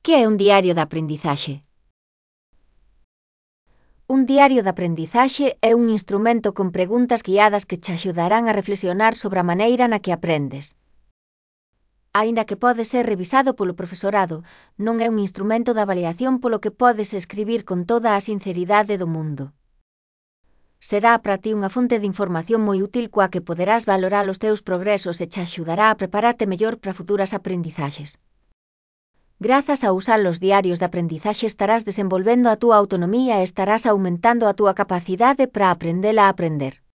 Que é un diario de aprendizaxe? Un diario de aprendizaxe é un instrumento con preguntas guiadas que te axudarán a reflexionar sobre a maneira na que aprendes. Aínda que pode ser revisado polo profesorado, non é un instrumento de avaliación polo que podes escribir con toda a sinceridade do mundo. Será para ti unha fonte de información moi útil coa que poderás valorar os teus progresos e te axudará a prepararte mellor para futuras aprendizaxes. Grazas a usar os diarios de aprendizaxe estarás desenvolvendo a túa autonomía e estarás aumentando a túa capacidade para aprender a aprender.